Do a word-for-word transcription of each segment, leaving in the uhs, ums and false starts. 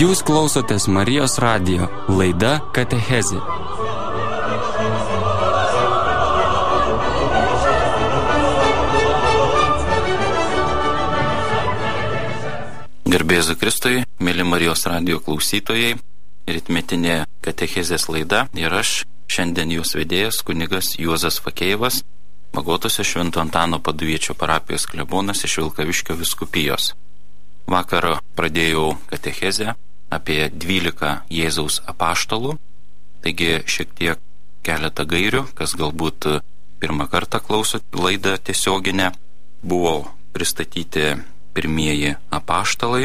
Jūs klausotės Marijos radijo, laida Katechezė. Garbėzu Kristui, mėly Marijos radijo klausytojai, rytmetinė Katechezės laida ir aš, šiandien jos vedėjas, kunigas Juozas Fakėjevas, Magotosios Švento Antano Paduviečio parapijos klebonas iš Vilkaviškio vyskupijos. Vakar pradėjau Katechezę apie dvylika Jėzaus apaštalų, taigi šiek tiek keletą gairių, kas galbūt pirmą kartą klauso laidą tiesioginę, buvo pristatyti pirmieji apaštalai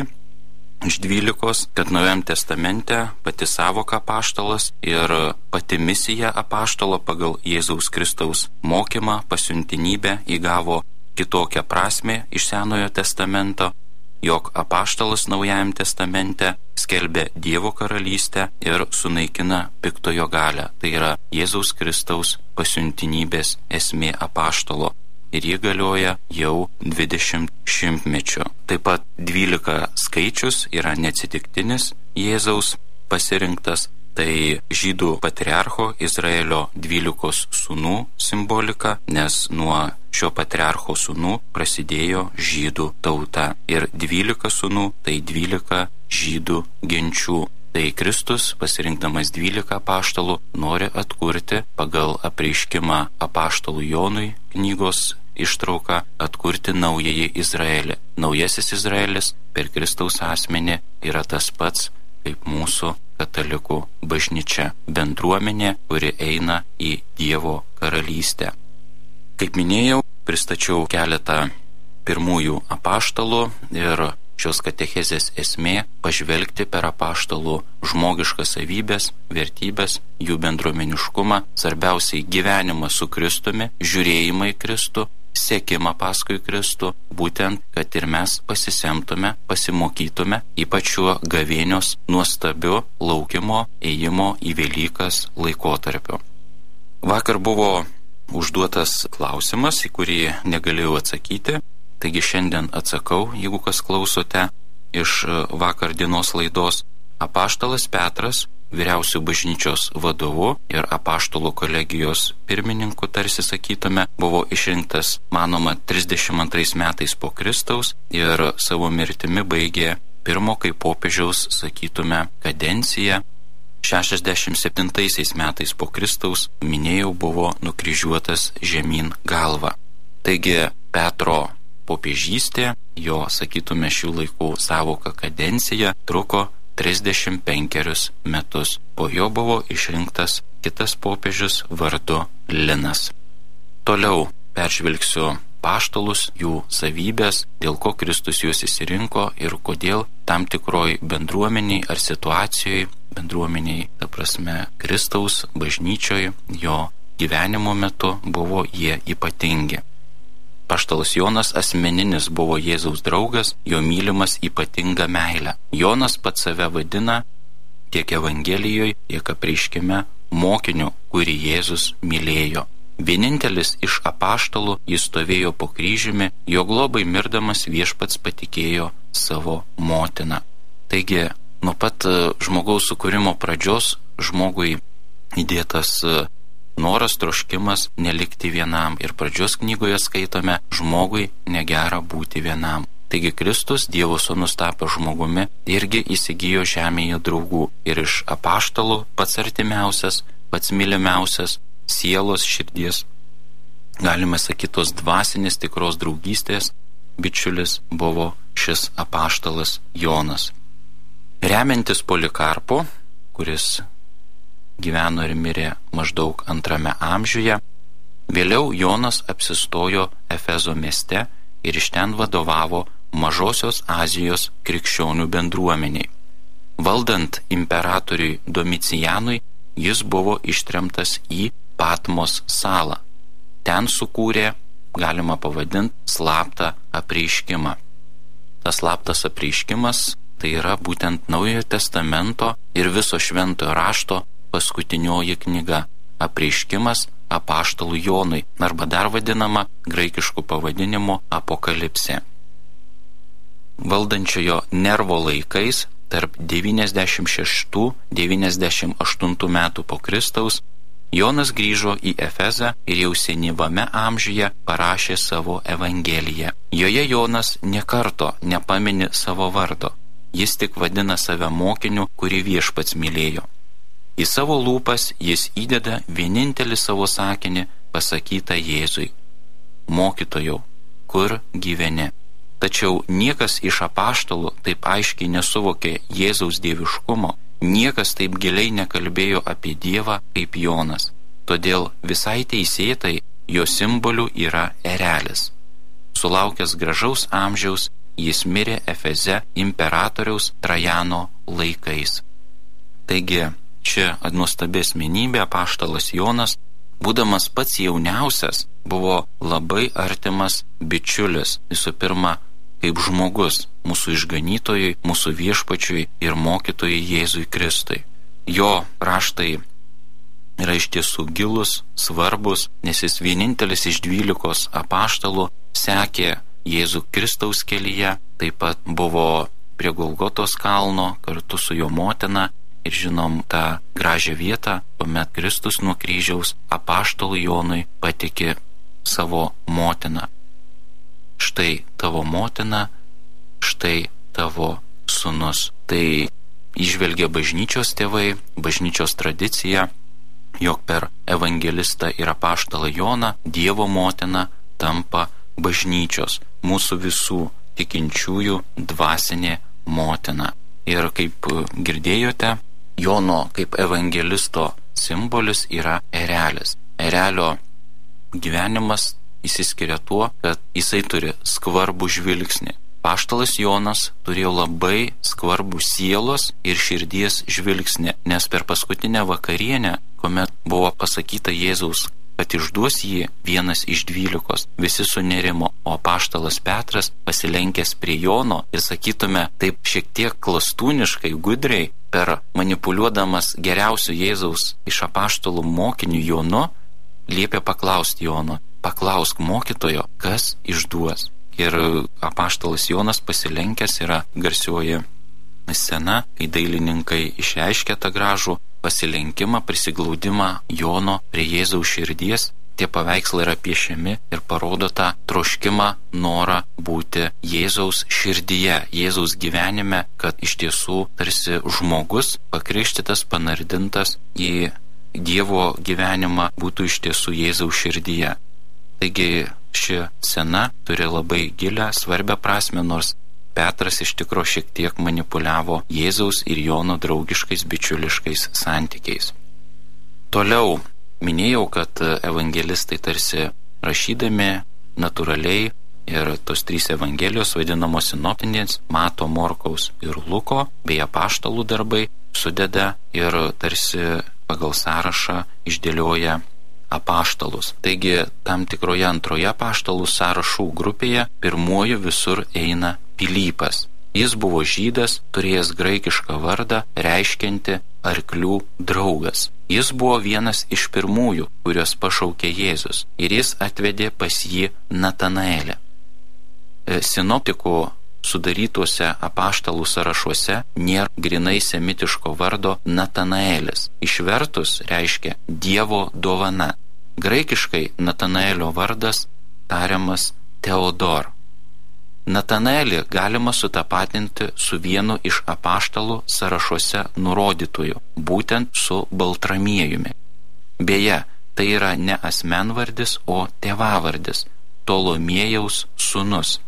iš dvylikos, kad Naujam testamente pati sąvoka apaštalas ir pati misija apaštalo pagal Jėzaus Kristaus mokymą, pasiuntinybę įgavo kitokią prasmę iš Senojo testamento, jog apaštalas Naujajam testamente skelbia Dievo karalystę ir sunaikina piktojo galią. Tai yra Jėzaus Kristaus pasiuntinybės esmė apaštalo. Ir jį galioja jau dvidešimt šimtmečių. Taip pat dvylika skaičius yra neatsitiktinis Jėzaus pasirinktas, tai žydų patriarcho Izraelio dvylikos sūnų simbolika, nes nuo šio patriarcho sūnų prasidėjo žydų tauta. Ir dvylika sūnų tai dvylika žydų genčių. Tai Kristus, pasirinkdamas dvylika apaštalų, nori atkurti pagal apreiškimą apaštalų Jonui knygos ištrauką, atkurti naująjį Izraelį. Naujasis Izraelis per Kristaus asmenį yra tas pats kaip mūsų katalikų bažnyčia, bendruomenė, kuri eina į Dievo karalystę. Kaip minėjau, pristačiau keletą pirmųjų apaštalų ir šios katechezės esmė pažvelgti per apaštalų žmogiškas savybės, vertybės, jų bendruomeniškumą, svarbiausiai gyvenimą su Kristumi, žiūrėjimą į Kristų, sekimą paskui Kristų, būtent, kad ir mes pasisemtume, pasimokytume, ypač šiuo gavėnios nuostabiu laukimo, ėjimo į Velykas laikotarpiu. Vakar buvo užduotas klausimas, į kurį negalėjau atsakyti, taigi šiandien atsakau, jeigu kas klausote iš vakar dienos laidos. Apaštalas Petras, vyriausių bažnyčios vadovu ir apaštalų kolegijos pirmininku, tarsi sakytume, buvo išrinktas, manoma, trisdešimt antrais metais po Kristaus ir savo mirtimi baigė pirmo kaip popiežiaus, sakytume, kadenciją. šešiasdešimt septintaisiais metais po Kristaus, minėjau, buvo nukryžiuotas žemyn galva. Taigi Petro popiežystė, jo, sakytume, šių laikų sąvoka kadencija, truko trisdešimt penkerius metus. Po jo buvo išrinktas kitas popiežius vardu Linas. Toliau peržvelgsiu apaštalus, jų savybės, dėl ko Kristus juos išsirinko ir kodėl tam tikroj bendruomeniai ar situacijoj, bendruomeniai, ta prasme, Kristaus bažnyčioj, jo gyvenimo metu buvo jie ypatingi. Apaštalas Jonas asmeninis buvo Jėzaus draugas, jo mylimas ypatinga meilė. Jonas pats save vadina tiek Evangelijoje, tiek apreiškime mokiniu, kurį Jėzus mylėjo. Vienintelis iš apaštalų jis stovėjo po kryžiumi, jo globai mirdamas viešpats patikėjo savo motiną. Taigi, nuo pat žmogaus sukūrimo pradžios žmogui įdėtas noras, troškimas nelikti vienam. Ir pradžios knygoje skaitome, žmogui negera būti vienam. Taigi Kristus, Dievo sūnus, tapo žmogumi, irgi įsigijo žemėje draugų. Ir iš apaštalų pats artimiausias, pats mylimiausias, sielos, širdies, galime sakyti, tos dvasinės tikros draugystės bičiulis buvo šis apaštalas Jonas. Remiantis Polikarpu, kuris gyveno ir mirė maždaug antrame amžiuje, vėliau Jonas apsistojo Efezo mieste ir iš ten vadovavo Mažosios Azijos krikščionių bendruomeniai. Valdant imperatoriui Domicijanui, jis buvo ištremtas į Patmos salą. Ten sukūrė, galima pavadinti, slaptą apreiškimą. Tas slaptas apreiškimas tai yra būtent Naujojo testamento ir viso šventojo rašto paskutinioji knyga, apreiškimas apaštalų Jonui, arba dar vadinama graikišku pavadinimu Apokalipsė. Valdančiojo Nervo laikais tarp devyniasdešimt šeštų devyniasdešimt aštuntų metų po Kristaus Jonas grįžo į Efezą ir jau senyvame amžiuje parašė savo Evangeliją. Joje Jonas nė karto nepamini savo vardo, jis tik vadina save mokiniu, kurį Viešpats mylėjo. Į savo lūpas jis įdeda vienintelį savo sakinį pasakytą Jėzui: Mokytojau, kur gyveni? Tačiau niekas iš apaštalų taip aiškiai nesuvokė Jėzaus dieviškumo, niekas taip giliai nekalbėjo apie Dievą kaip Jonas. Todėl visai teisėtai jo simboliu yra erelis. Sulaukęs gražaus amžiaus, jis mirė Efeze imperatoriaus Trajano laikais. Taigi, čia nuostabi asmenybė apaštalas Jonas, būdamas pats jauniausias, buvo labai artimas bičiulis, visų pirma, kaip žmogus mūsų išganytojui, mūsų Viešpačiui ir mokytojui Jėzui Kristui. Jo raštai yra iš tiesų gilus, svarbus, nes jis vienintelis iš dvylikos apaštalų sekė Jėzų Kristaus kelyje, taip pat buvo prie Golgotos kalno kartu su jo motina ir žinom tą gražią vietą, kuomet Kristus nuo kryžiaus apaštalui Jonui patikė savo motiną. Štai tavo motina, štai tavo sūnus. Tai įžvelgia bažnyčios tėvai, bažnyčios tradicija, jog per evangelistą ir apaštalą Joną Dievo motina tampa bažnyčios, mūsų visų tikinčiųjų dvasinė motina. Ir kaip girdėjote, Jono kaip evangelisto simbolis yra erelis. Erelio gyvenimas įsiskiria tuo, kad jisai turi skvarbų žvilgsnį. Apaštalas Jonas turėjo labai skvarbų sielos ir širdies žvilgsnį, nes per paskutinę vakarienę, kuomet buvo pasakyta Jėzaus, kad išduos jį vienas iš dvylikos, visi sunerimo, o apaštalas Petras pasilenkęs prie Jono ir sakytume taip šiek tiek klastūniškai, gudriai, per manipuliuodamas geriausių Jėzaus iš apaštalų mokinių Jonu, liepė paklausti Jono: paklausk mokytojo, kas išduos. Ir apaštalas Jonas pasilenkęs yra garsioji scena, kai dailininkai išreiškia tą gražų pasilenkimą, prisiglaudimą Jono prie Jėzaus širdies. Tie paveikslai yra piešiami ir parodo tą troškimą, norą būti Jėzaus širdyje, Jėzaus gyvenime, kad iš tiesų tarsi žmogus pakrikštytas, panardintas į Dievo gyvenimą būtų iš tiesų Jėzaus širdyje. Taigi ši scena turi labai gilią, svarbią prasme, nors Petras iš tikro šiek tiek manipuliavo Jėzaus ir Jono draugiškais, bičiuliškais santykiais. Toliau minėjau, kad evangelistai tarsi rašydami natūraliai ir tos trys evangelijos vadinamos sinoptinės, Mato, Morkaus ir Luko bei apaštalų darbai sudeda ir tarsi pagal sąrašą išdėlioja apaštalus. Taigi tam tikroje antroje apaštalų sąrašų grupėje pirmuoju visur eina Pilypas. Jis buvo žydas, turėjęs graikišką vardą, reiškianti arklių draugas. Jis buvo vienas iš pirmųjų, kuriuos pašaukė Jėzus, ir jis atvedė pas jį Natanaelį. Sinoptikų sudarytuose apaštalų sąrašuose nėra grinai semitiško vardo Natanaelis. Išvertus reiškia Dievo dovana. Graikiškai Natanaelio vardas tariamas Teodor. Natanaelį galima sutapatinti su vienu iš apaštalų sąrašuose nurodytųjų, būtent su Baltramiejumi. Beje, tai yra ne asmenvardis, o tėvavardis, Ptolomėjaus sūnus.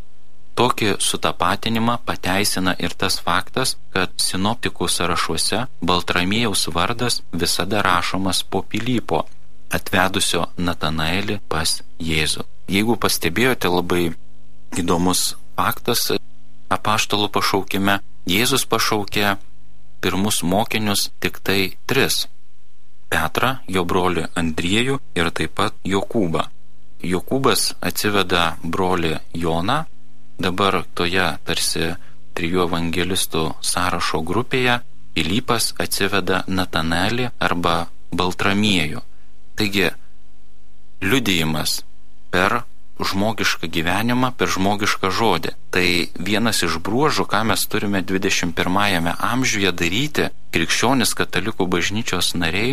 Tokį sutapatinimą pateisina ir tas faktas, kad sinoptikų sąrašuose Baltramiejaus vardas visada rašomas po Pilypo, atvedusio Natanaelį pas Jėzų. Jeigu pastebėjote, labai įdomus faktas apaštalų pašaukime, Jėzus pašaukė pirmus mokinius tik tai tris: Petrą, jo brolį Andriejų ir taip pat Jokūbą. Jokūbas atsiveda brolį Joną. Dabar toje tarsi trijų evangelistų sąrašo grupėje Pilypas atsiveda Natanaelį arba Baltramiejų. Taigi, liudijimas per žmogišką gyvenimą per žmogišką žodį. Tai vienas iš bruožų, ką mes turime dvidešimt pirmajame amžiuje daryti, krikščionis katalikų bažnyčios nariai,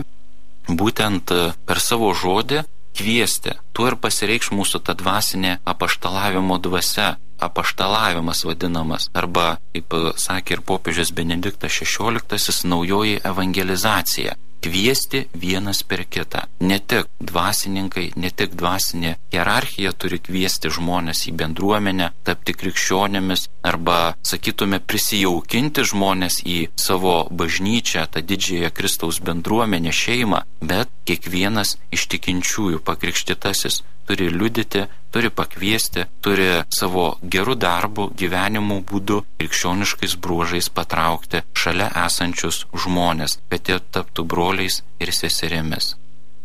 būtent per savo žodį kviesti. Tuo ir pasireikš mūsų ta dvasinė apaštalavimo dvasia, apaštalavimas vadinamas, arba, kaip sakė ir popiežius Benediktas šešioliktasis, naujoji evangelizacija. Kviesti vienas per kitą. Ne tik dvasininkai, ne tik dvasinė hierarchija turi kviesti žmonės į bendruomenę, tapti krikščionėmis, arba, sakytume, prisijaukinti žmonės į savo bažnyčią, tą didžiąją Kristaus bendruomenę, šeimą, bet kiekvienas iš tikinčiųjų pakrikštytasis turi liudyti, turi pakviesti, turi savo gerų darbų, gyvenimo būdu, krikščioniškais bruožais patraukti šalia esančius žmonės, kad jie taptų broliais ir seserimis.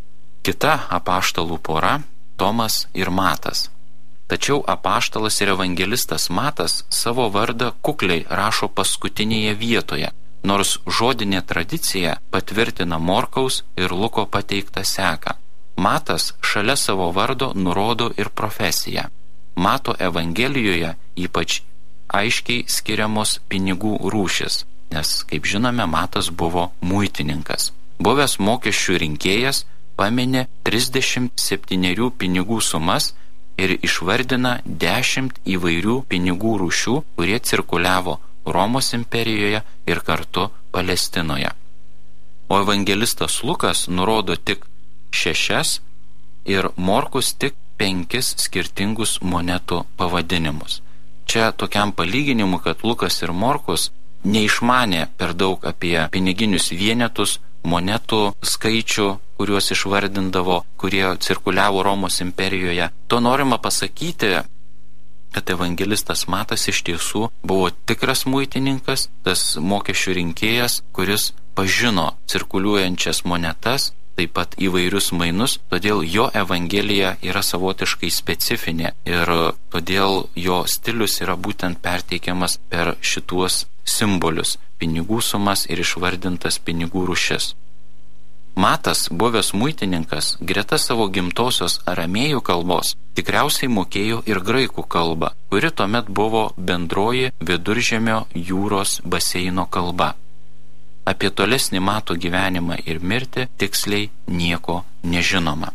Kita apaštalų pora – Tomas ir Matas. Tačiau apaštalas ir evangelistas Matas savo vardą kukliai rašo paskutinėje vietoje, nors žodinė tradicija patvirtina Morkaus ir Luko pateiktą seką. Matas šalia savo vardo nurodo ir profesiją. Mato Evangelijoje ypač aiškiai skiriamos pinigų rūšis, nes, kaip žinome, Matas buvo muitininkas. Buvęs mokesčių rinkėjas pamini trisdešimt septynerių pinigų sumas ir išvardina dešimt įvairių pinigų rūšių, kurie cirkuliavo Romos imperijoje ir kartu Palestinoje. O evangelistas Lukas nurodo tik šešias ir Morkus tik penkis skirtingus monetų pavadinimus. Čia tokiam palyginimu, kad Lukas ir Morkus neišmanė per daug apie piniginius vienetus, monetų skaičių, kuriuos išvardindavo, kurie cirkuliavo Romos imperijoje. To norima pasakyti, kad evangelistas Matas iš tiesų buvo tikras muitininkas, tas mokesčių rinkėjas, kuris pažino cirkuliuojančias monetas, taip pat įvairius mainus, todėl jo evangelija yra savotiškai specifinė ir todėl jo stilius yra būtent perteikiamas per šituos simbolius – pinigų sumas ir išvardintas pinigų rūšis. Matas, buvęs muitininkas, greta savo gimtosios aramėjų kalbos, tikriausiai mokėjo ir graikų kalbą, kuri tuomet buvo bendroji Viduržemio jūros baseino kalba. Apie tolesnį Mato gyvenimą ir mirtį tiksliai nieko nežinoma.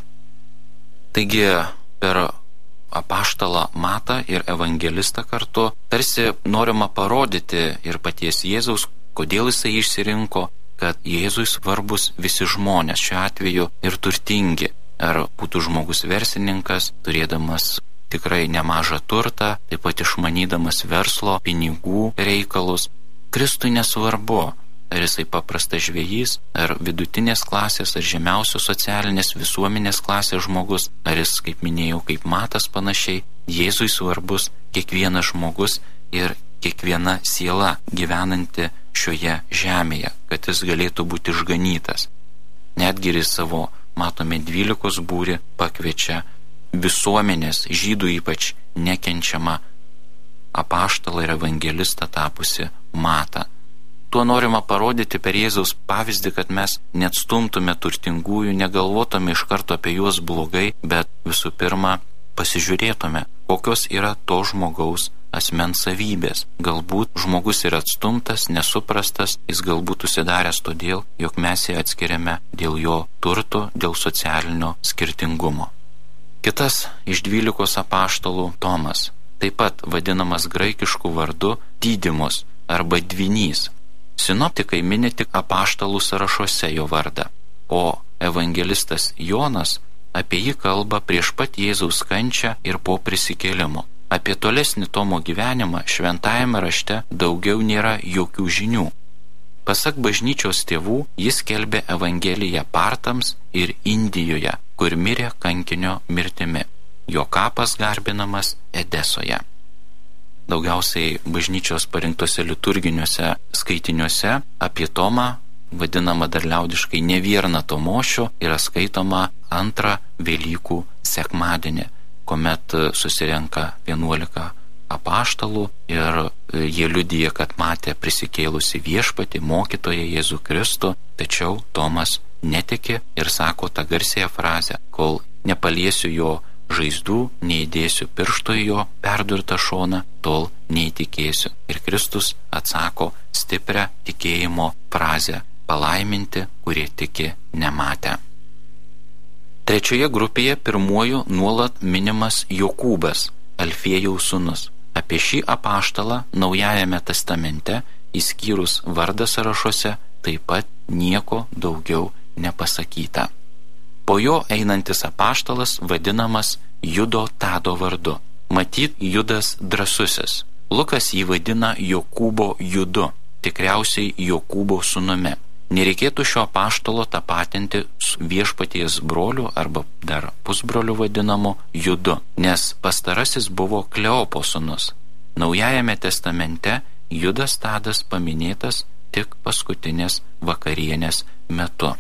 Taigi, per apaštalą Matą ir evangelistą kartu tarsi norima parodyti ir paties Jėzaus, kodėl jisai išsirinko, kad Jėzui svarbus visi žmonės, šiuo atveju ir turtingi. Ar būtų žmogus verslininkas, turėdamas tikrai nemažą turtą, taip pat išmanydamas verslo, pinigų reikalus. Kristui nesvarbu, ar jisai paprastas žvejys, ar vidutinės klasės, ar žemiausios socialinės visuomenės klasės žmogus, ar jis, kaip minėjau, kaip Matas panašiai. Jėzui svarbus kiekvienas žmogus ir kiekviena siela gyvenanti šioje žemėje, kad jis galėtų būti išganytas. Netgi ir savo, matome, dvylikos būrį pakviečia visuomenės, žydų ypač nekenčiamą apaštalą ir evangelistą tapusi Matą. Tuo norima parodyti per Jėzaus pavyzdį, kad mes neatstumtume turtingųjų, negalvotume iš karto apie juos blogai, bet visų pirma pasižiūrėtume, kokios yra to žmogaus asmens savybės. Galbūt žmogus yra atstumtas, nesuprastas, jis galbūt užsidaręs todėl, jog mes jį atskiriame dėl jo turto, dėl socialinio skirtingumo. Kitas iš dvylikos apaštalų, Tomas, taip pat vadinamas graikišku vardu Didymus arba Dvynys. Sinoptikai mini tik apaštalų sąrašuose jo vardą, o evangelistas Jonas apie jį kalba prieš pat Jėzaus kančią ir po prisikėlimo. Apie tolesnį Tomo gyvenimą šventajame rašte daugiau nėra jokių žinių. Pasak bažnyčios tėvų, jis skelbė evangeliją partams ir Indijoje, kur mirė kankinio mirtimi. Jo kapas garbinamas Edesoje. Daugiausiai bažnyčios parinktose liturginiuose skaitiniuose apie Tomą, vadinama dar liaudiškai nevierna Tomošiu, yra skaitoma antrą Velykų sekmadienį, kuomet susirenka vienuolika apaštalų ir jie liudija, kad matė prisikėlusi viešpatį, mokytoją Jėzų Kristų, tačiau Tomas netiki ir sako tą garsiąją frazę: kol nepaliesiu jo žaizdų, neįdėsiu piršto į jo perdurtą šoną, tol neįtikėsiu. Ir Kristus atsako stiprią tikėjimo frazę: palaiminti, kurie tiki nematę. Trečioje grupėje pirmuoju nuolat minimas Jokūbas, Alfiejaus sūnus. Apie šį apaštalą Naujajame testamente, išskyrus vardą sąrašuose, taip pat nieko daugiau nepasakyta. Po jo einantis apaštalas vadinamas Judo Tado vardu. Matyt, Judas drąsusis. Lukas jį vadina Jokūbo Judu, tikriausiai Jokūbo sūnumi. Nereikėtų šio apaštalo tapatinti su Viešpaties broliu arba dar pusbroliu vadinamu Judu, nes pastarasis buvo Kleopo sūnus. Naujajame testamente Judas Tadas paminėtas tik paskutinės vakarienės metu.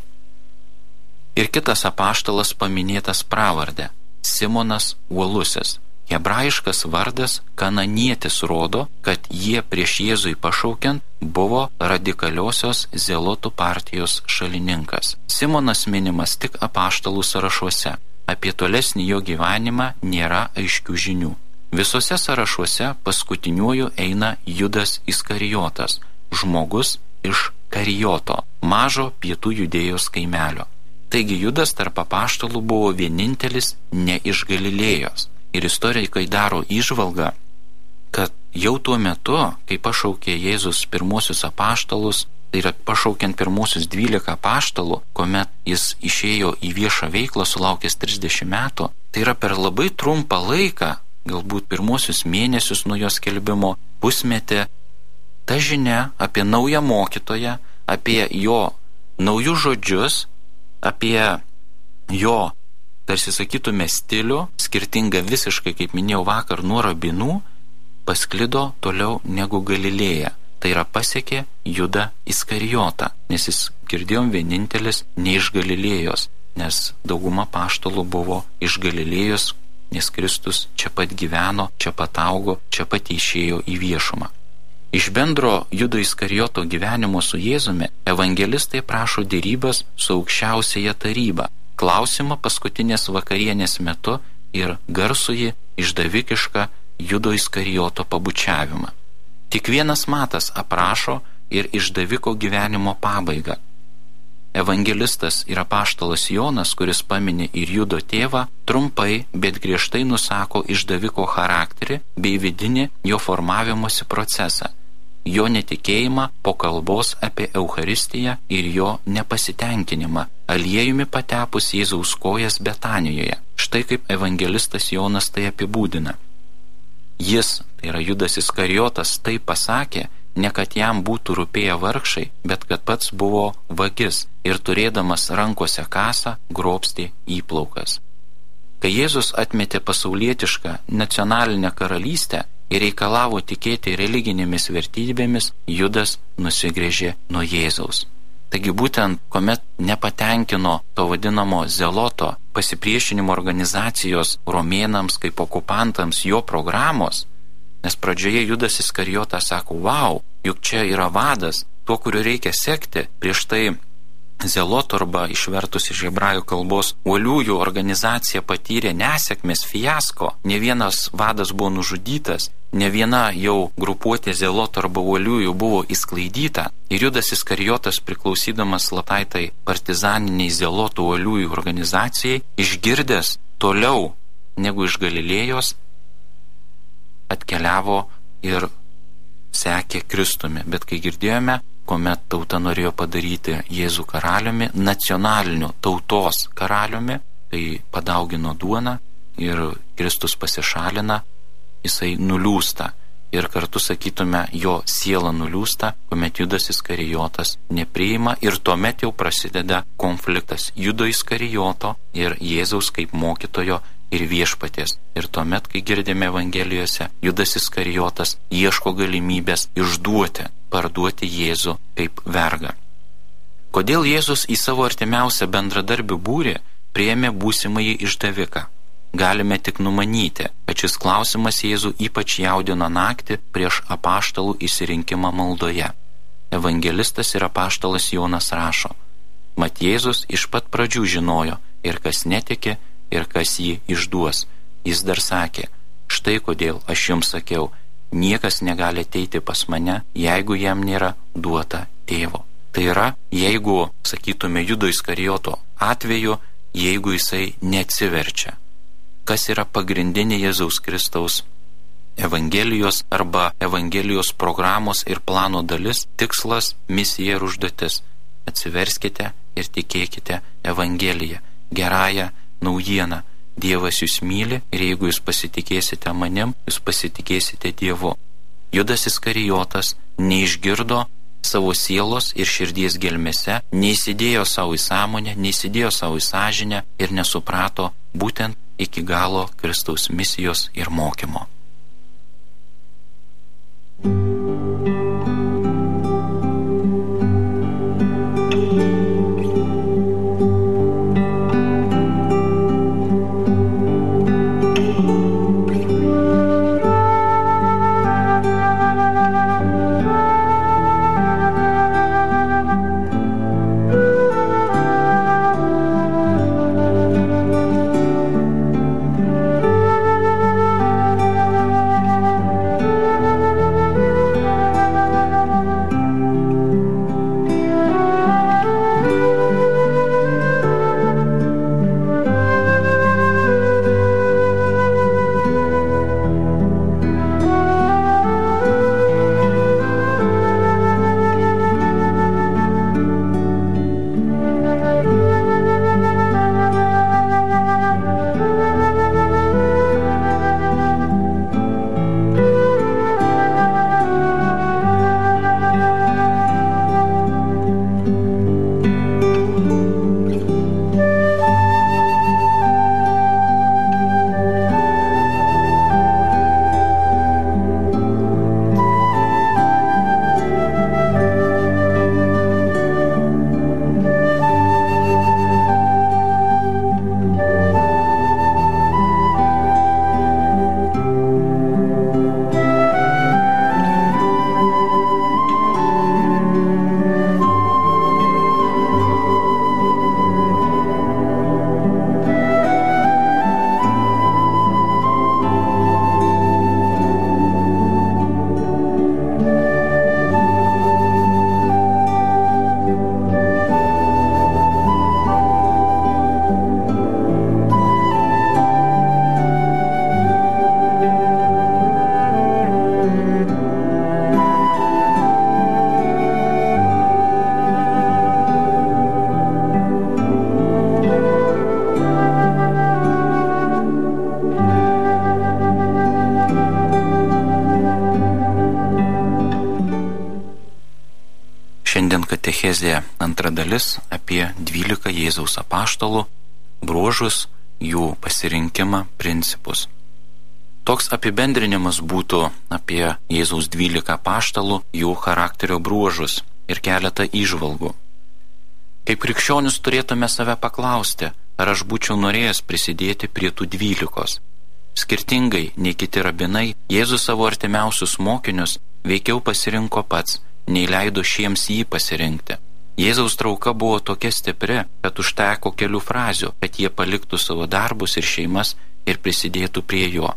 Ir kitas apaštalas paminėtas pravarde – Simonas Uolusis. Hebrajiškas vardas Kananietis rodo, kad jie prieš Jėzui pašaukiant buvo radikaliosios zelotų partijos šalininkas. Simonas minimas tik apaštalų sąrašuose. Apie tolesnį jo gyvenimą nėra aiškių žinių. Visose sąrašuose paskutiniuoju eina Judas Iskarijotas, žmogus iš Karijoto, mažo pietų Judėjos kaimelio. Taigi Judas tarp apaštalų buvo vienintelis ne iš Galilėjos. Ir istorikai daro įžvalgą, kad jau tuo metu, kai pašaukė Jėzus pirmosius apaštalus, tai yra pašaukiant pirmosius dvylika apaštalų, kuomet jis išėjo į viešą veiklą sulaukęs trisdešimt metų, tai yra per labai trumpą laiką, galbūt pirmosius mėnesius nuo jos skelbimo, pusmetį, ta žinia apie naują mokytoją, apie jo naujus žodžius, apie jo, tarsi sakytume, stilių, skirtingą visiškai, kaip minėjau vakar, nuo rabinų, pasklido toliau negu Galilėja. Tai yra pasiekė Judą Iskarijotą, nes jis, girdėjom, vienintelis ne iš Galilėjos, nes dauguma apaštalų buvo iš Galilėjos, nes Kristus čia pat gyveno, čia pat augo, čia pat išėjo į viešumą. Iš bendro Judo Iskarijoto gyvenimo su Jėzumi evangelistai prašo dėrybas su aukščiausiaja taryba, klausimą paskutinės vakarienės metu ir garsųjį išdavikišką Judo Iskarijoto pabučiavimą. Tik vienas Matas aprašo ir išdaviko gyvenimo pabaigą. Evangelistas ir apaštalas Jonas, kuris pamini ir Judo tėvą, trumpai, bet griežtai nusako išdaviko charakterį bei vidinį jo formavimosi procesą, jo netikėjimą po kalbos apie Eucharistiją ir jo nepasitenkinimą aliejumi patepus Jėzaus kojas Betanijoje. Štai kaip evangelistas Jonas tai apibūdina. Jis, tai yra Judas Iskarijotas, tai pasakė, ne kad jam būtų rūpėję vargšai, bet kad pats buvo vagis ir turėdamas rankose kasą grobstė įplaukas. Kai Jėzus atmetė pasaulietišką nacionalinę karalystę ir reikalavo tikėti religinėmis vertybėmis, Judas nusigręžė nuo Jėzaus. Taigi būtent, kuomet nepatenkino to vadinamo zeloto pasipriešinimo organizacijos romėnams kaip okupantams jo programos, nes pradžioje Judas Iskarijotas sako, wow, juk čia yra vadas, tuo, kuriuo reikia sekti, prieš tai zeloto arba išvertus iš hebrajų kalbos uoliųjų organizacija patyrė nesėkmės, fiasko, ne vienas vadas buvo nužudytas, ne viena jau grupuotė zeloto arba uoliųjų buvo įsklaidyta ir Judas Iskarijotas, priklausydamas slaptai partizaniniai zelotų uoliųjų organizacijai, išgirdęs toliau negu iš Galilėjos, atkeliavo ir sekė Kristumi. Bet kai girdėjome, kuomet tauta norėjo padaryti Jėzų karaliumi, nacionaliniu tautos karaliumi, tai padaugino duoną ir Kristus pasišalina, jisai nuliūsta. Ir kartu sakytume, jo siela nuliūsta, kuomet Judas Iskarijotas nepriima ir tuomet jau prasideda konfliktas Judo Iskarijoto ir Jėzaus kaip mokytojo ir viešpaties. Ir tuomet, kai girdime Evangelijose, Judas Iskarijotas ieško galimybės išduoti, parduoti Jėzų kaip vergą. Kodėl Jėzus į savo artimiausią bendradarbių būrį priėmė būsimąjį išdaviką? Galime tik numanyti, kad šis klausimas Jėzų ypač jaudino naktį prieš apaštalų išsirinkimą maldoje. Evangelistas ir apaštalas Jonas rašo, mat Jėzus iš pat pradžių žinojo ir kas netiki, ir kas jį išduos. Jis dar sakė, štai kodėl aš jums sakiau, niekas negali ateiti pas mane, jeigu jam nėra duota tėvo. Tai yra, jeigu, sakytume, Judo Iskarijoto atveju, jeigu jisai neatsiverčia. Kas yra pagrindinė Jėzaus Kristaus Evangelijos arba Evangelijos programos ir plano dalis, tikslas, misija ir užduotis. Atsiverskite ir tikėkite Evangeliją, gerąją naujieną. Dievas jūs myli ir jeigu jūs pasitikėsite manim, jūs pasitikėsite Dievu. Judas Iskarijotas neišgirdo savo sielos ir širdies gelmėse, neįsidėjo savo į sąmonę, neįsidėjo savo į sąžinę ir nesuprato būtent iki galo Kristaus misijos ir mokymo. Šiandien katechezė antra dalis apie dvylika Jėzaus apaštalų, bruožus, jų pasirinkimą, principus. Toks apibendrinimas būtų apie Jėzaus dvylika apaštalų, jų charakterio bruožus ir keletą įžvalgų. Kaip krikščionis turėtume save paklausti, ar aš būčiau norėjęs prisidėti prie tų dvylikos. Skirtingai nei kiti rabinai, Jėzus savo artimiausius mokinius veikiau pasirinko pats, nei leido šiems jį pasirinkti. Jėzaus trauka buvo tokia stipri, kad užteko kelių frazių, kad jie paliktų savo darbus ir šeimas ir prisidėtų prie jo.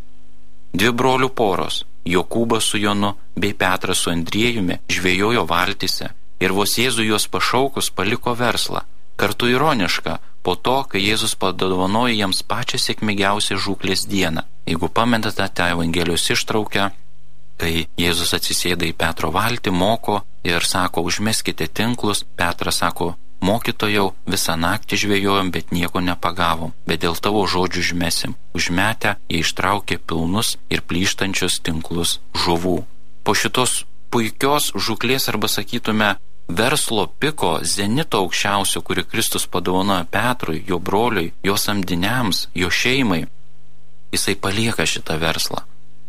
Dvi brolių poros, Jokūbas su Jonu bei Petras su Andriejumi, žvejojo valtyse ir vos Jėzui juos pašaukus paliko verslą. Kartu ironiška, po to, kai Jėzus padovanojo jiems pačią sėkmingiausią žūklės dieną. Jeigu pamenate tą Evangelijos ištraukę, kai Jėzus atsisėda į Petro valtį, moko ir sako, užmeskite tinklus. Petras sako, mokytojau, visą naktį žvejojom, bet nieko nepagavom, bet dėl tavo žodžių užmesim. Užmetę, jie ištraukė pilnus ir plyštančius tinklus žuvų. Po šitos puikios žūklės, arba sakytume, verslo piko, zenito aukščiausio, kurį Kristus padovanojo Petrui, jo broliui, jo samdiniams, jo šeimai, jisai palieka šitą verslą.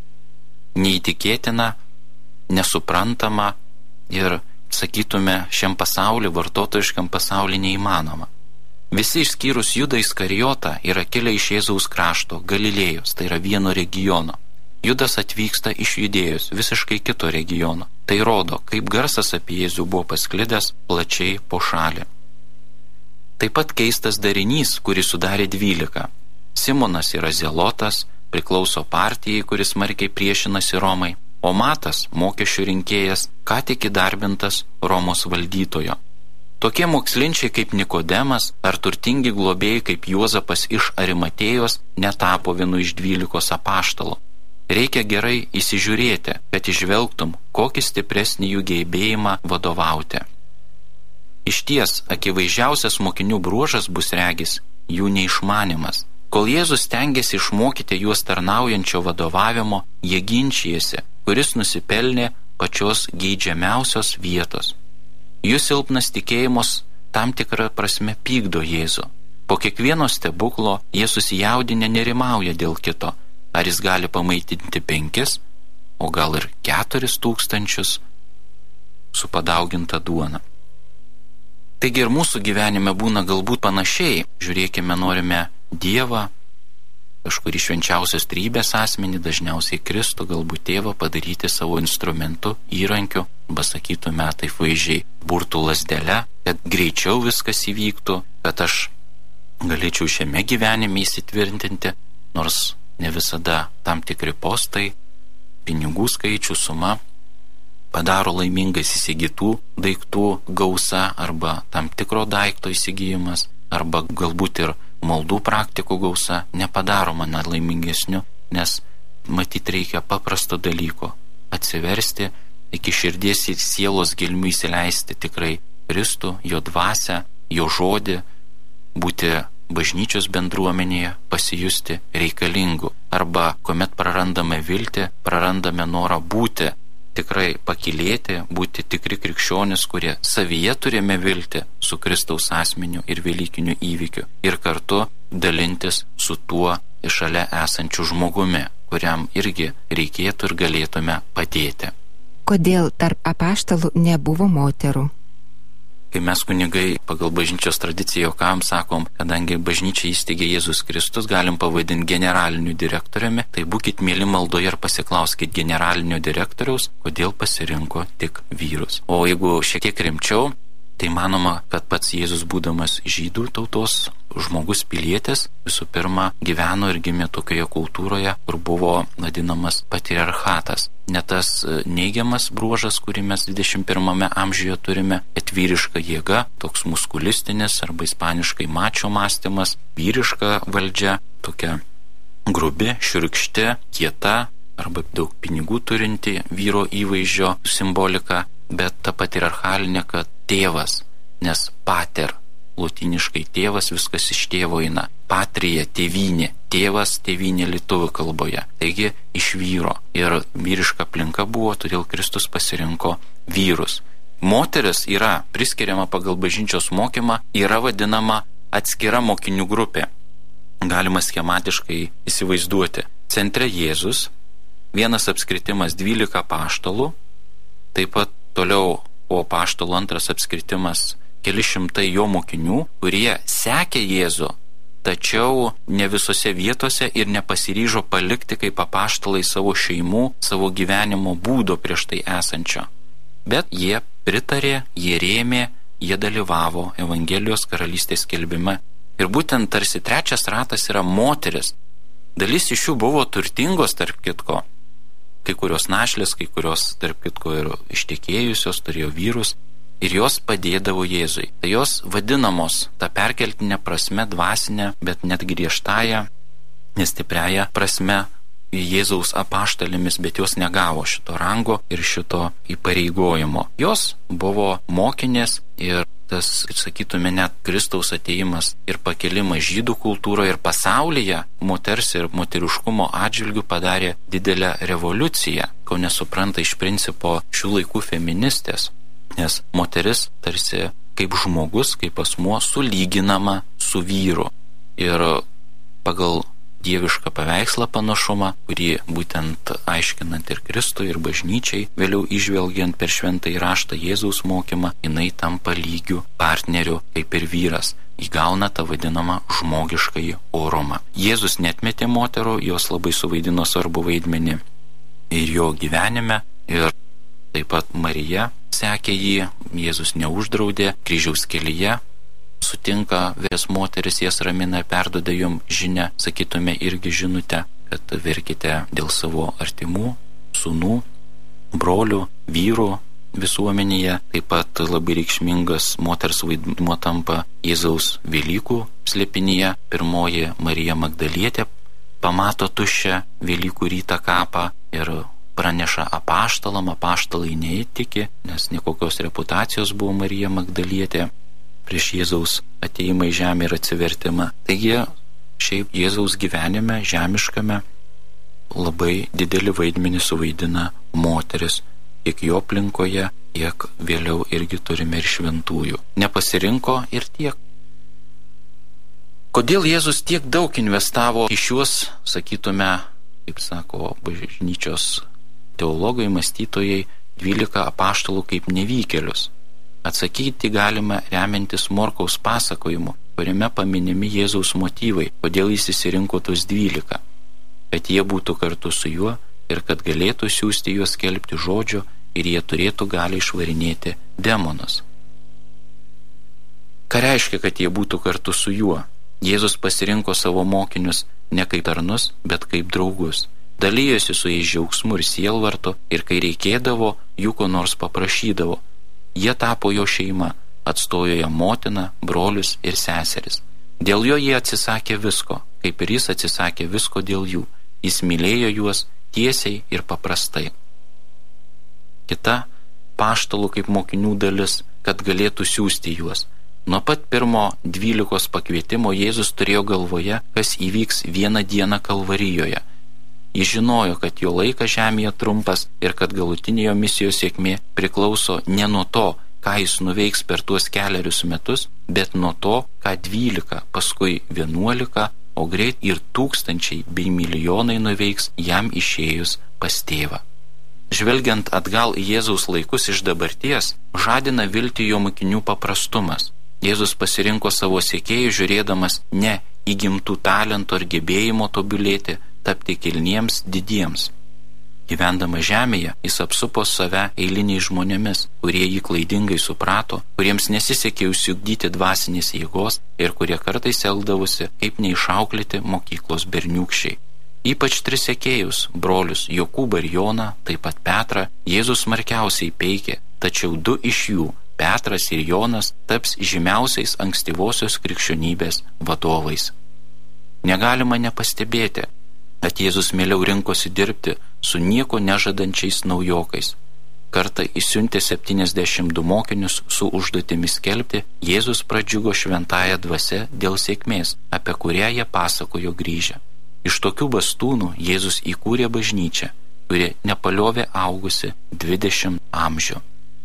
Neįtikėtina, nesuprantama ir, sakytume, šiam pasauliu, vartotojiškam pasauliu neįmanoma. Visi išskyrus Judą Iskarijotą yra kilę iš Jėzaus krašto, Galilėjos, tai yra vieno regiono. Judas atvyksta iš Judėjos, visiškai kito regiono. Tai rodo, kaip garsas apie Jėzų buvo pasklidęs plačiai po šalį. Taip pat keistas darinys, kurį sudarė dvylika. Simonas yra zelotas, priklauso partijai, kuris smarkiai priešinasi Romai, o Matas, mokesčių rinkėjas, ką tik įdarbintas Romos valdytojo. Tokie mokslinčiai kaip Nikodemas ar turtingi globėjai kaip Juozapas iš Arimatėjos netapo vienu iš dvylikos apaštalų. Reikia gerai įsižiūrėti, kad išvelgtum, kokį stipresnį jų gebėjimą vadovauti. Išties, akivaizdžiausias mokinių bruožas bus regis jų neišmanimas. Kol Jėzus stengiasi išmokyti juos tarnaujančio vadovavimo, jie ginčijasi, kuris nusipelnė pačios geidžiamiausios vietos. Jų silpnas tikėjimas tam tikrą prasme pykdo Jėzų. Po kiekvieno stebuklo jie susijaudinę nerimauja dėl kito, ar jis gali pamaitinti penkis, o gal ir keturis tūkstančius su padauginta duona. Taigi ir mūsų gyvenime būna galbūt panašiai. Žiūrėkime, norime Dievą, kažkurį švenčiausios trybės asmenį, dažniausiai Kristų, galbūt tėvą, padaryti savo instrumentu, įrankiu, arba sakytume taip vaizdžiai, burtų lasdelę, kad greičiau viskas įvyktų, kad aš galėčiau šiame gyvenime įsitvirtinti, nors ne visada tam tikri postai, pinigų skaičių suma padaro laimingas įsigytų daiktų gausa arba tam tikro daikto įsigijimas, arba galbūt ir maldų praktikų gausa nepadaro mane laimingesniu, nes matyt reikia paprasto dalyko – atsiversti, iki širdies ir sielos gelmių įsileisti tikrai Kristų, jo dvasią, jo žodį, būti bažnyčios bendruomenėje, pasijusti reikalingu. Arba kuomet prarandame viltį, prarandame norą būti tikrai pakylėti, būti tikri krikščionis, kurie savyje turime viltį su Kristaus asmeniu ir velykiniu įvykiu ir kartu dalintis su tuo šalia esančiu žmogumi, kuriam irgi reikėtų ir galėtume padėti. Kodėl tarp apaštalų nebuvo moterų? Kai mes kunigai pagal bažnyčios tradiciją juokavom, sakom, kadangi bažnyčia įsteigė Jėzus Kristus, galim pavadinti generaliniu direktoriumi, tai būkit mėly maldoje ir pasiklauskit generalinio direktoriaus, kodėl pasirinko tik vyrus. O jeigu šiek tiek rimčiau, tai manoma, kad pats Jėzus, būdamas žydų tautos žmogus pilietis, visų pirma gyveno ir gimė tokioje kultūroje, kur buvo vadinamas patriarchatas. Ne tas neigiamas bruožas, kurį mes dvidešimt pirmame amžiuje turime, bet vyriška jėga, toks muskulistinis arba ispaniškai mačo mąstymas, vyriška valdžia, tokia grubi, šiurkšti, kieta arba daug pinigų turinti vyro įvaizdžio simbolika, bet ta patriarchalinė, kad tėvas, nes pater, lotyniškai tėvas, viskas iš tėvo eina. Patrija, tėvynė, tėvas, tėvynė lietuvių kalboje. Taigi iš vyro. Ir vyriška aplinka buvo, todėl Kristus pasirinko vyrus. Moteris yra priskiriama pagal bažnyčios mokymą, yra vadinama atskira mokinių grupė. Galima schematiškai įsivaizduoti. Centre Jėzus, vienas apskritimas dvylika apaštalų, taip pat toliau po apaštalų antras apskritimas keli šimtai jo mokinių, kurie sekė Jėzų, tačiau ne visose vietose ir nepasiryžo palikti kaip apaštalai savo šeimų, savo gyvenimo būdo prieš tai esančio. Bet jie pritarė, jie rėmė, jie dalyvavo Evangelijos karalystės skelbime. Ir būtent tarsi trečias ratas yra moteris. Dalis iš jų buvo turtingos, tarp kitko. Kai kurios našlės, kai kurios, tarp kitko, ir ištekėjusios, turėjo vyrus. Ir jos padėdavo Jėzui. Tai jos vadinamos ta perkeltinė prasme, dvasinė, bet net griežtąją, nestipriąją prasme Jėzaus apaštalėmis, bet jos negavo šito rango ir šito įpareigojimo. Jos buvo mokinės ir tas, sakytume, net Kristaus atėjimas ir pakelimas žydų kultūroje ir pasaulyje moters ir moteriškumo atžvilgių padarė didelę revoliuciją, ko nesupranta iš principo šių laikų feministės. Nes moteris tarsi kaip žmogus, kaip asmuo sulyginama su vyru. Ir pagal dievišką paveikslą panašumą, kurį būtent aiškinant ir Kristui, ir bažnyčiai, vėliau išvelgiant per šventąjį raštą Jėzaus mokymą, jinai tampa lygiu partneriu kaip ir vyras. Įgauna tą vadinamą žmogiškąjį orumą. Jėzus netmetė moterų, jos labai suvaidino svarbų vaidmenį ir jo gyvenime, ir taip pat Marija sekė jį, Jėzus neuždraudė kryžiaus kelyje sutinka vyres moteris, jas ramina, perduoda jom žinią, sakytume irgi žinutę, kad verkite dėl savo artimų, sūnų, brolių, vyrų visuomenėje. Taip pat labai reikšmingas moters vaidmuo tampa Jėzaus Velykų slėpinyje. Pirmoji Marija Magdalietė pamato tuščią Velykų rytą kapą ir praneša apaštalam, apaštalai neįtiki, nes nekokios reputacijos buvo Marija Magdalietė prieš Jėzaus ateimą į žemę ir atsivertimą. Taigi, šiaip Jėzaus gyvenime, žemiškame, labai didelį vaidmenį suvaidina moteris, tiek jo aplinkoje, tiek vėliau irgi turime ir šventųjų. Nepasirinko ir tiek. Kodėl Jėzus tiek daug investavo į šiuos, sakytume, kaip sako bažnyčios teologai, mąstytojai, dvylika apaštalų kaip nevykėlius? Atsakyti galime remiantis Morkaus pasakojimu, kuriame paminimi Jėzaus motyvai, kodėl jis išsirinko tos dvylika, kad jie būtų kartu su juo ir kad galėtų siųsti juos skelbti žodžio ir jie turėtų gali išvarinėti demonus. Ką reiškia, kad jie būtų kartu su juo? Jėzus pasirinko savo mokinius ne kaip tarnus, bet kaip draugus. Dalyjosi su jais džiaugsmu ir sielvartu ir kai reikėdavo, jų ko nors paprašydavo. Jie tapo jo šeima, atstojo jam motiną, brolius ir seseris. Dėl jo jie atsisakė visko, kaip ir jis atsisakė visko dėl jų. Jis mylėjo juos tiesiai ir paprastai. Kita paštalų kaip mokinių dalis, kad galėtų siųsti juos. Nuo pat pirmo dvylikos pakvietimo Jėzus turėjo galvoje, kas įvyks vieną dieną Kalvarijoje. Jis žinojo, kad jo laikas žemėje trumpas ir kad galutinė jo misijos sėkmė priklauso ne nuo to, ką jis nuveiks per tuos keliarius metus, bet nuo to, ką dvylika, paskui vienuolika, o greit ir tūkstančiai bei milijonai nuveiks jam išėjus pas tėvą. Žvelgiant atgal į Jėzaus laikus iš dabarties, žadina viltį jo mokinių paprastumas. Jėzus pasirinko savo sekėjų žiūrėdamas ne įgimtų talentų ar gebėjimo tobulėti, tapti kilniems didiems. Gyvendama žemėje, jis apsupo save eiliniais žmonėmis, kurie jį klaidingai suprato, kuriems nesisekė užsiugdyti dvasinės jėgos ir kurie kartais elgdavosi kaip neišauklėti mokyklos berniūkščiai. Ypač tris sekėjus, brolius Jokūbą ir Joną, taip pat Petrą, Jėzus smarkiausiai peikė, tačiau du iš jų, Petras ir Jonas, taps žymiausiais ankstyvosios krikščionybės vadovais. Negalima nepastebėti, kad Jėzus mieliau rinkosi dirbti su nieko nežadančiais naujokais. Kartą išsiuntė septyniasdešimt du mokinius su užduotimi skelbti, Jėzus pradžiugo šventąja dvasia dėl sėkmės, apie kurią jie pasakojo grįžę. Iš tokių bastūnų Jėzus įkūrė bažnyčią, kuri nepaliovė augusi dvidešimt amžių.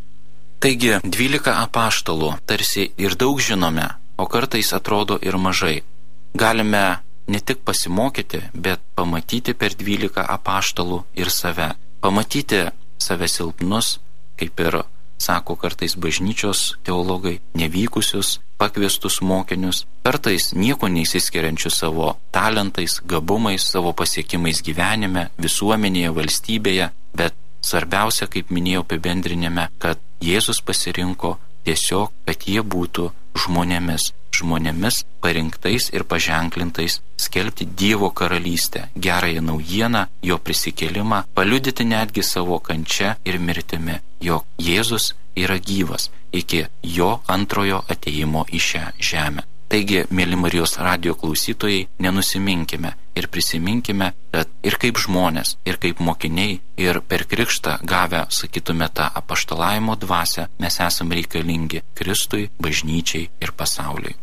Taigi, dvylika apaštalų tarsi ir daug žinome, o kartais atrodo ir mažai. Galime ne tik pasimokyti, bet pamatyti per dvylika apaštalų ir save. Pamatyti save silpnus, kaip ir sako kartais bažnyčios teologai, nevykusius, pakviestus mokinius, kartais nieko neįsiskiriančius savo talentais, gabumais, savo pasiekimais gyvenime, visuomenėje, valstybėje, bet svarbiausia, kaip minėjau apibendrinime, kad Jėzus pasirinko tiesiog, kad jie būtų žmonėmis, žmonėmis parinktais ir paženklintais skelbti Dievo karalystę, gerąją naujieną, jo prisikėlimą, paliudyti netgi savo kančia ir mirtimi, jog Jėzus yra gyvas iki jo antrojo atėjimo į šią žemę. Taigi, mėly Marijos radijo klausytojai, nenusiminkime ir prisiminkime, kad ir kaip žmonės, ir kaip mokiniai, ir per krikštą gavę, sakytume, tą apaštalavimo dvasią, mes esam reikalingi Kristui, bažnyčiai ir pasauliui.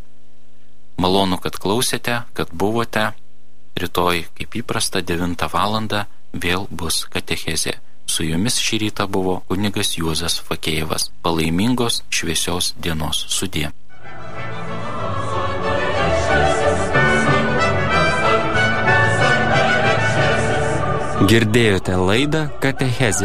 Malonu, kad klausėte, kad buvote. Rytoj, kaip įprasta, devintą valandą vėl bus katechezė. Su jumis šį rytą buvo kunigas Juozas Fakėjevas. Palaimingos šviesios dienos sudie. Girdėjote laidą Katechezė.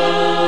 Maria.